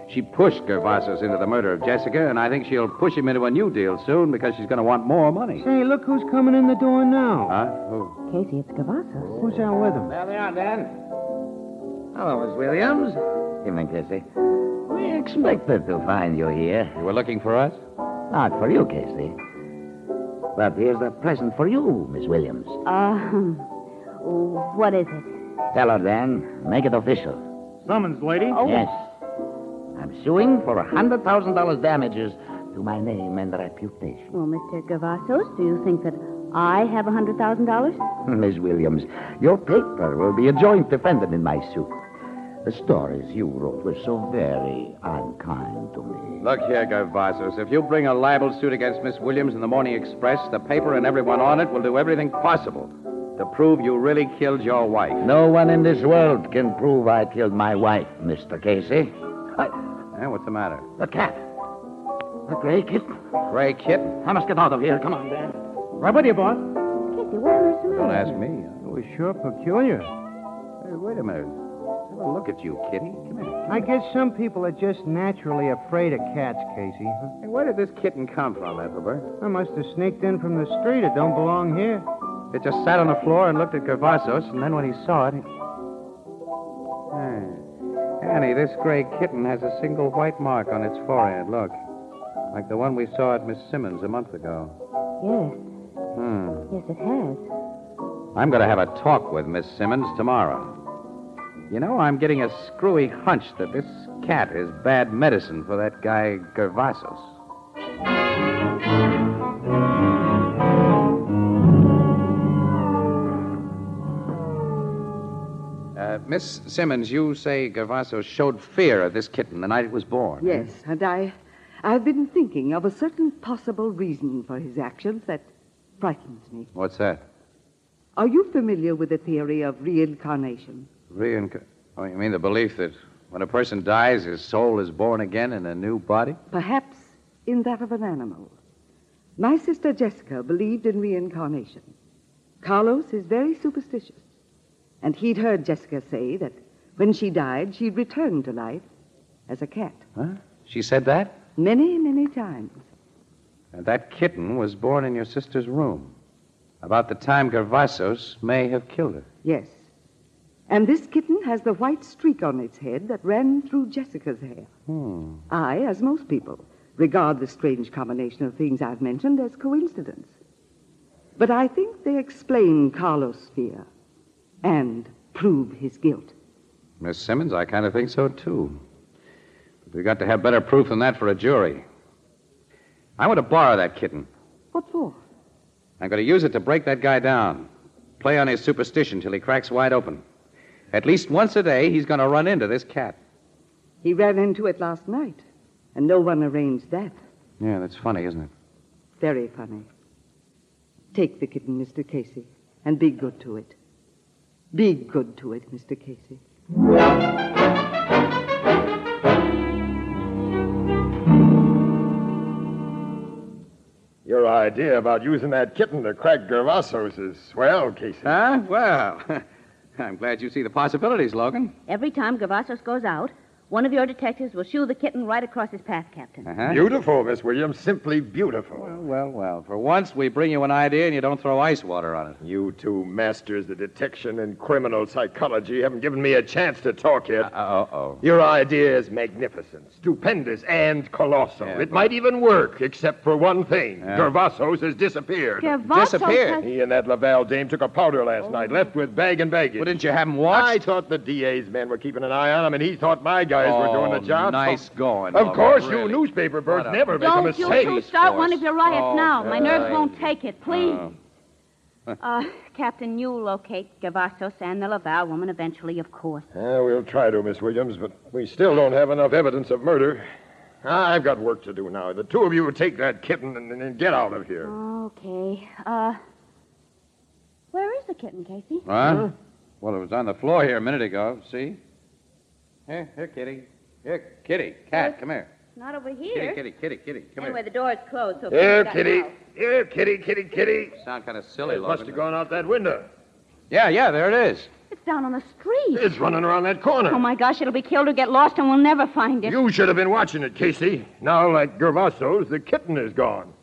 She pushed Gervasos into the murder of Jessica, and I think she'll push him into a new deal soon because she's going to want more money. Say, look who's coming in the door now. Huh? Who? Casey, it's Gervasos. Who's out with him? There they are, Dan. Hello, Miss Williams. Evening, Casey. We expected to find you here. You were looking for us? Not for you, Casey. But here's a present for you, Miss Williams. Uh, what is it? Tell her, Dan. Make it official. Summons, lady. Oh. Yes. I'm suing for one hundred thousand dollars damages to my name and reputation. Well, Mister Gervasos, do you think that I have one hundred thousand dollars? Miss Williams, your paper will be a joint defendant in my suit. The stories you wrote were so very unkind to me. Look here, Gervasos. If you bring a libel suit against Miss Williams in the Morning Express, the paper and everyone on it will do everything possible to prove you really killed your wife. No one in this world can prove I killed my wife, Mister Casey. I... Eh, what's the matter? The cat. The gray kitten. Gray kitten? I must get out of here. Come on, Dan. Right with you, boss. Casey, what on earth's the Don't matter? ask me. It was sure peculiar. Hey, wait a minute. Have a look at you, kitty. Come here. I guess some people are just naturally afraid of cats, Casey. Huh? Hey, where did this kitten come from, Ethelbert? I must have sneaked in from the street. It don't belong here. It just sat on the floor and looked at Gervasos, and then when he saw it, he... Hey. Annie, this gray kitten has a single white mark on its forehead. Look. Like the one we saw at Miss Simmons a month ago. Yes. Hmm. Yes, it has. I'm going to have a talk with Miss Simmons tomorrow. You know, I'm getting a screwy hunch that this cat is bad medicine for that guy Gervasos. Uh, Miss Simmons, you say Gervasos showed fear of this kitten the night it was born. Yes, and I, I've been thinking of a certain possible reason for his actions that frightens me. What's that? Are you familiar with the theory of reincarnation? Reinc- oh, you mean the belief that when a person dies, his soul is born again in a new body? Perhaps in that of an animal. My sister Jessica believed in reincarnation. Carlos is very superstitious. And he'd heard Jessica say that when she died, she'd return to life as a cat. Huh? She said that? Many, many times. And that kitten was born in your sister's room. About the time Gervasos may have killed her. Yes. And this kitten has the white streak on its head that ran through Jessica's hair. Hmm. I, as most people, regard the strange combination of things I've mentioned as coincidence. But I think they explain Carlos' fear and prove his guilt. Miss Simmons, I kind of think so, too. But we've got to have better proof than that for a jury. I want to borrow that kitten. What for? I'm going to use it to break that guy down. Play on his superstition till he cracks wide open. At least once a day, he's going to run into this cat. He ran into it last night, and no one arranged that. Yeah, that's funny, isn't it? Very funny. Take the kitten, Mister Casey, and be good to it. Be good to it, Mister Casey. Your idea about using that kitten to crack Gervasos is swell, Casey. Huh? Well, I'm glad you see the possibilities, Logan. Every time Gervasos goes out, one of your detectives will shoo the kitten right across his path, Captain. Uh-huh. Beautiful, Miss Williams. Simply beautiful. Well, well, well. For once, we bring you an idea and you don't throw ice water on it. You two masters of detection and criminal psychology haven't given me a chance to talk yet. Uh, uh-oh. Your idea is magnificent, stupendous, and colossal. Yeah, it but- might even work, except for one thing. Yeah. Gervasos has disappeared. Gervasos Disappeared? has- He and that Laval dame took a powder last night, left with bag and baggage. Well, didn't you have him watched? I thought the D A's men were keeping an eye on him, and he thought my guys Oh, were doing the job. nice going, Of Logan, course, really. you newspaper birds What a- never make a Don't mistake. you two start one of your riots Oh, now. My nerves fine. won't take it, please. Oh. Uh, Captain, you'll locate Gervasos and the Laval woman eventually, of course. Yeah, we'll try to, Miss Williams, but we still don't have enough evidence of murder. I've got work to do now. The two of you take that kitten and, and get out of here. Okay. Uh, where is the kitten, Casey? Huh? Well, it was on the floor here a minute ago. See? Here, here, kitty. Here, kitty. Cat, come here. Not over here. Kitty, kitty, kitty, kitty. Come Anyway, here. the door's closed, so... Here, Casey got kitty. out. Here, kitty, kitty, kitty. Sound kind of silly, It Logan. must have gone out that window. Yeah, yeah, there it is. It's down on the street. It's running around that corner. Oh, my gosh, it'll be killed or get lost, and we'll never find it. You should have been watching it, Casey. Now, like Gervaso's, the kitten is gone.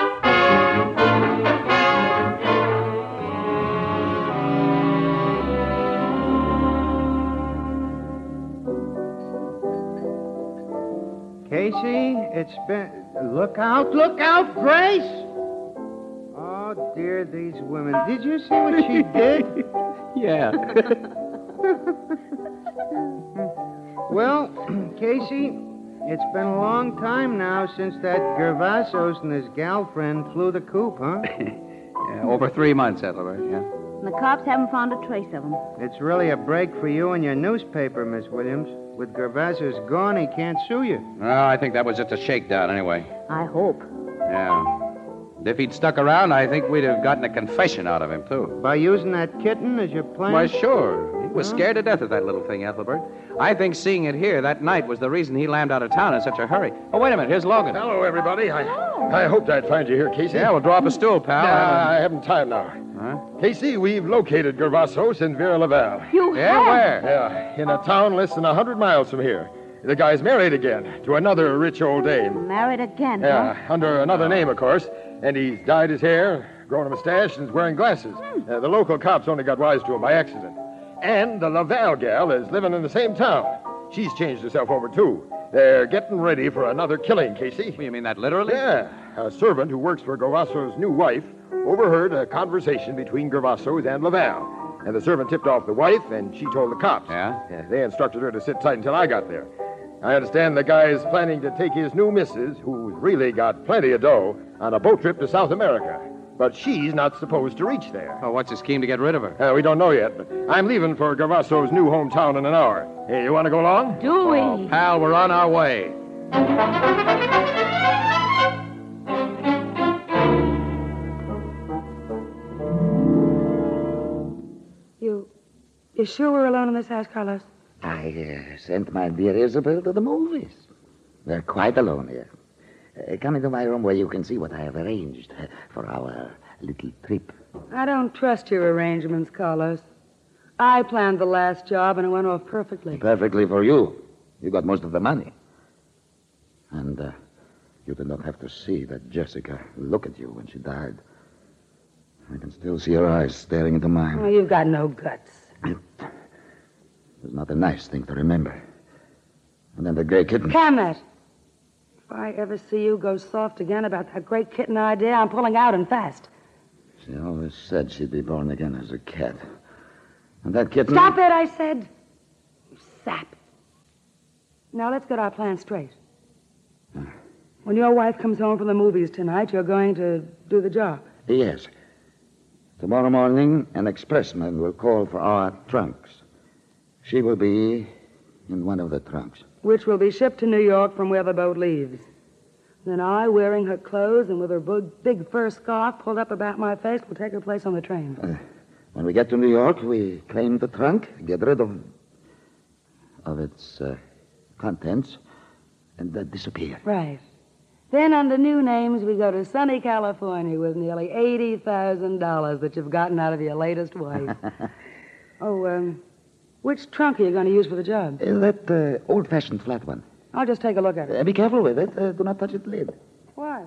Casey, it's been... Look out, look out, Grace! Oh, dear, these women. Did you see what she did? Yeah. Well, Casey, it's been a long time now since that Gervasos and his gal-friend flew the coop, huh? Yeah, over three months, Ethelbert, yeah. And the cops haven't found a trace of him. It's really a break for you and your newspaper, Miss Williams. With Gervasos gone, he can't sue you. Well, I think that was just a shakedown anyway. I hope. Yeah. If he'd stuck around, I think we'd have gotten a confession out of him, too. By using that kitten as your plan? Why, sure. He was scared to death of that little thing, Ethelbert. I think seeing it here that night was the reason he lammed out of town in such a hurry. Oh, wait a minute. Here's Logan. Hello, everybody. I, I hoped I'd find you here, Casey. Yeah, we'll draw up a stool, pal. Nah, I haven't time now. Huh? Casey, we've located Gervasos in Vera Laval. You Yeah, have? where? Yeah, in a town less than a hundred miles from here. The guy's married again to another rich old dame. Married again, Yeah, huh? under another name, of course. And he's dyed his hair, grown a mustache, and is wearing glasses. Uh, the local cops only got wise to him by accident. And the Laval gal is living in the same town. She's changed herself over, too. They're getting ready for another killing, Casey. You mean that literally? Yeah. A servant who works for Gervaso's new wife overheard a conversation between Gervaso's and Laval. And the servant tipped off the wife, and she told the cops. Yeah? Yeah, they instructed her to sit tight until I got there. I understand the guy is planning to take his new missus, who's really got plenty of dough, on a boat trip to South America. But she's not supposed to reach there. Oh, what's his scheme to get rid of her? Uh, we don't know yet, but I'm leaving for Gervaso's new hometown in an hour. Hey, you want to go along? Do we? Oh, pal, we're on our way. You... You sure we're alone in this house, Carlos? I uh, sent my dear Isabel to the movies. We're quite alone here. Uh, come into my room where you can see what I have arranged uh, for our little trip. I don't trust your arrangements, Carlos. I planned the last job, and it went off perfectly. Perfectly for you. You got most of the money. And uh, you did not have to see that Jessica look at you when she died. I can still see her eyes staring into mine. Oh, you've got no guts. It was not a nice thing to remember. And then the gray kitten. Camet! If I ever see you go soft again about that great kitten idea, I'm pulling out and fast. She always said she'd be born again as a cat. And that kitten... Stop it, I said. You sap. Now let's get our plan straight. When your wife comes home from the movies tonight, you're going to do the job. Yes. Tomorrow morning, an expressman will call for our trunks. She will be in one of the trunks. Which will be shipped to New York from where the boat leaves. Then I, wearing her clothes and with her big, big fur scarf pulled up about my face, will take her place on the train. Uh, when we get to New York, we claim the trunk, get rid of of its uh, contents, and uh, disappear. Right. Then, under new names, we go to sunny California with nearly eighty thousand dollars that you've gotten out of your latest wife. Oh, um, which trunk are you going to use for the job? Uh, that uh, old-fashioned flat one. I'll just take a look at it. Uh, be careful with it. Uh, do not touch its lid. Why?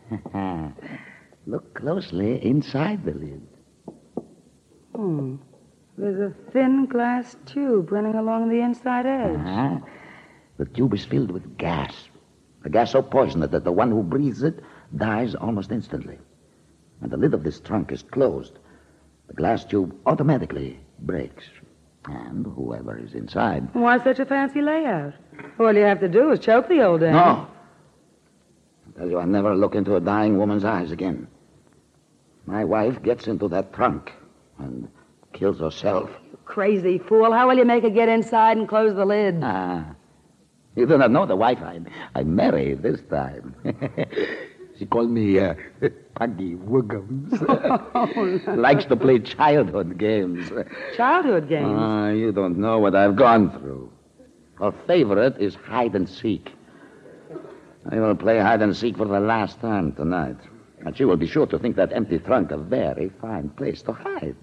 Look closely inside the lid. Hmm. There's a thin glass tube running along the inside edge. Uh-huh. The tube is filled with gas. A gas so poisonous that the one who breathes it dies almost instantly. And the lid of this trunk is closed. The glass tube automatically breaks. And whoever is inside... Why such a fancy layout? All you have to do is choke the old dame. No. I tell you, I'll never look into a dying woman's eyes again. My wife gets into that trunk and kills herself. You crazy fool. How will you make her get inside and close the lid? Ah. You do not know the wife I, I married this time. She called me uh, Puggy Wiggums. Oh, no. Likes to play childhood games. Childhood games? Ah, you don't know what I've gone through. Her favorite is hide and seek. I will play hide and seek for the last time tonight. And she will be sure to think that empty trunk a very fine place to hide.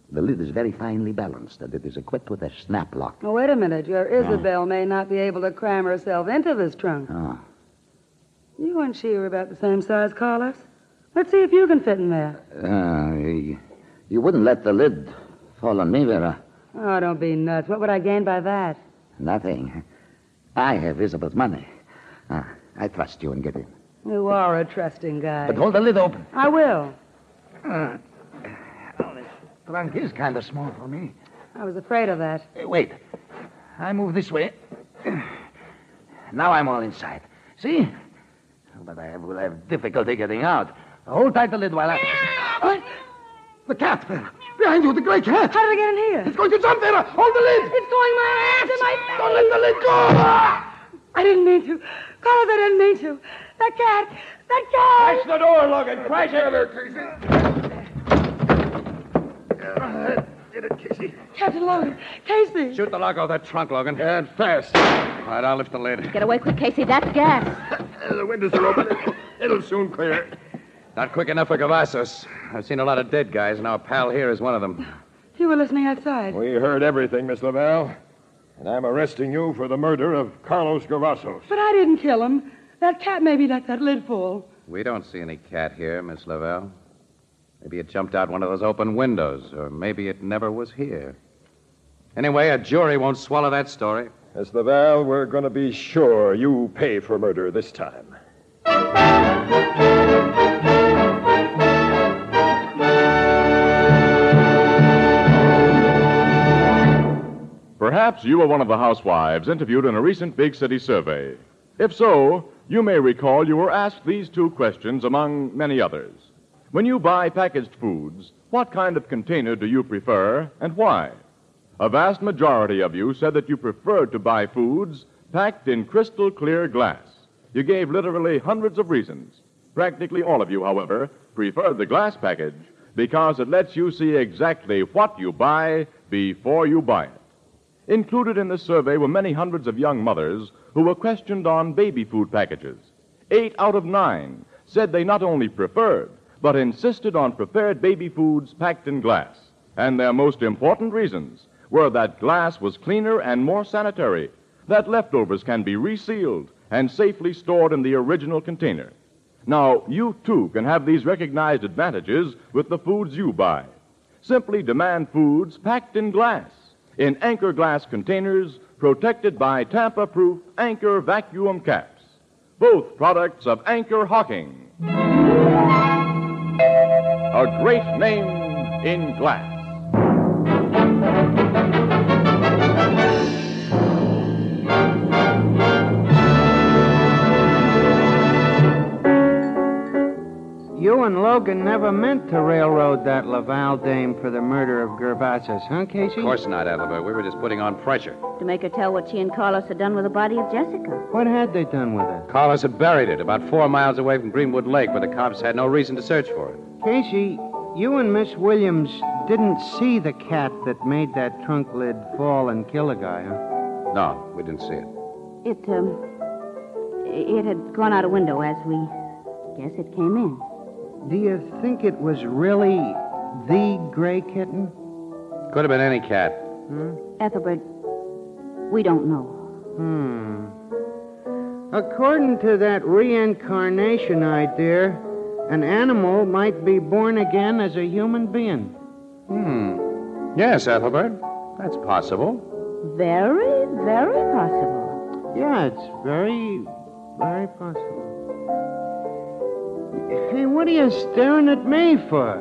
The lid is very finely balanced, and it is equipped with a snap lock. Oh, wait a minute. Your Isabel may not be able to cram herself into this trunk. Oh. You and she are about the same size, Carlos. Let's see if you can fit in there. Uh, you, you wouldn't let the lid fall on me, Vera. Oh, don't be nuts. What would I gain by that? Nothing. I have Isabel's money. Uh, I trust you and get in. You are a trusting guy. But hold the lid open. I will. Uh, oh, this trunk is kind of small for me. I was afraid of that. Uh, wait. I move this way. Now I'm all inside. See? But I will have difficulty getting out. Hold tight the lid while I... What? The cat, Vera. Behind you, the gray cat. How did it get in here? It's going to jump, Vera. Hold the lid. It's going my ass in my face. Don't let the lid go. I didn't mean to. Carlos, I didn't mean to. That cat. That cat. Crash the door, Logan. Crash it. Uh, did it, Casey? Captain Logan. Casey. Shoot the lock off that trunk, Logan. And fast. All right, I'll lift the lid. Get away quick, Casey. That's gas. The windows are open. It'll soon clear. Not quick enough for Cavazos. I've seen a lot of dead guys, and our pal here is one of them. You were listening outside. We heard everything, Miss Laval. And I'm arresting you for the murder of Carlos Cavazos. But I didn't kill him. That cat maybe let that lid fall. We don't see any cat here, Miss Laval. Maybe it jumped out one of those open windows, or maybe it never was here. Anyway, a jury won't swallow that story. Miss Laval, we're going to be sure you pay for murder this time. Perhaps you were one of the housewives interviewed in a recent big city survey. If so, you may recall you were asked these two questions among many others. When you buy packaged foods, what kind of container do you prefer and why? A vast majority of you said that you preferred to buy foods packed in crystal clear glass. You gave literally hundreds of reasons. Practically all of you, however, preferred the glass package because it lets you see exactly what you buy before you buy it. Included in this survey were many hundreds of young mothers who were questioned on baby food packages. Eight out of nine said they not only preferred, but insisted on prepared baby foods packed in glass. And their most important reasons were that glass was cleaner and more sanitary, that leftovers can be resealed and safely stored in the original container. Now, you too can have these recognized advantages with the foods you buy. Simply demand foods packed in glass, in Anchor glass containers protected by Tampa-proof Anchor vacuum caps. Both products of Anchor Hocking. A great name in glass. You and Logan never meant to railroad that Laval dame for the murder of Gervasis, huh, Casey? Of course not, Ethelbert. We were just putting on pressure. To make her tell what she and Carlos had done with the body of Jessica. What had they done with it? Carlos had buried it about four miles away from Greenwood Lake, where the cops had no reason to search for it. Casey, you and Miss Williams didn't see the cat that made that trunk lid fall and kill a guy, huh? No, we didn't see it. It, um... It had gone out a window as we... guess it came in. Do you think it was really the gray kitten? Could have been any cat. Hmm? Ethelbert, we don't know. Hmm. According to that reincarnation idea, an animal might be born again as a human being. Hmm. Yes, Ethelbert. That's possible. Very, very possible. Yeah, it's very, very possible. Hey, what are you staring at me for?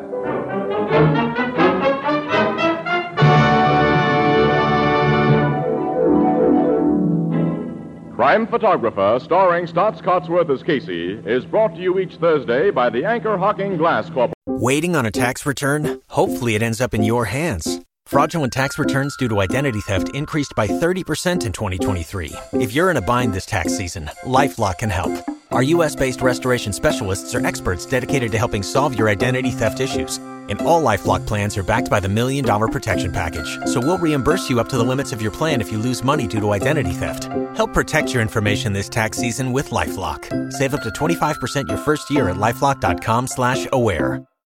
Crime Photographer, starring Stotts Cotsworth as Casey, is brought to you each Thursday by the Anchor Hocking Glass Corporation. Waiting on a tax return? Hopefully it ends up in your hands. Fraudulent tax returns due to identity theft increased by thirty percent in twenty twenty-three. If you're in a bind this tax season, LifeLock can help. Our U S based restoration specialists are experts dedicated to helping solve your identity theft issues. And all LifeLock plans are backed by the Million Dollar Protection Package. So we'll reimburse you up to the limits of your plan if you lose money due to identity theft. Help protect your information this tax season with LifeLock. Save up to twenty-five percent your first year at LifeLock.com slash aware.